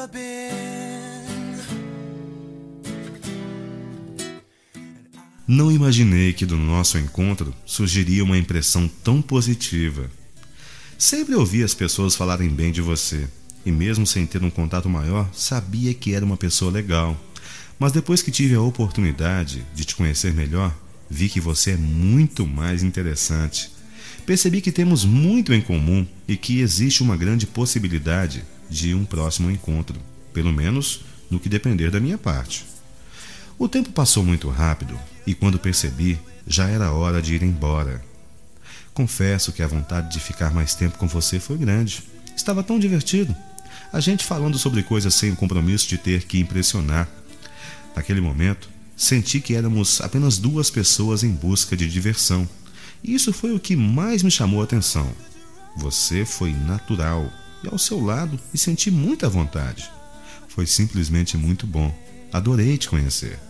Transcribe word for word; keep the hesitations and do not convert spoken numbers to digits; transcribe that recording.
never been. Não imaginei que do nosso encontro surgiria uma impressão tão positiva. Sempre ouvi as pessoas falarem bem de você, e mesmo sem ter um contato maior, sabia que era uma pessoa legal. Mas depois que tive a oportunidade de te conhecer melhor, vi que você é muito mais interessante. Percebi que temos muito em comum e que existe uma grande possibilidade de um próximo encontro, pelo menos no que depender da minha parte. O tempo passou muito rápido e quando percebi, já era hora de ir embora. Confesso que a vontade de ficar mais tempo com você foi grande. Estava tão divertido. A gente falando sobre coisas sem o compromisso de ter que impressionar. Naquele momento, senti que éramos apenas duas pessoas em busca de diversão. E isso foi o que mais me chamou a atenção. Você foi natural e ao seu lado me senti muita vontade. Foi simplesmente muito bom. Adorei te conhecer.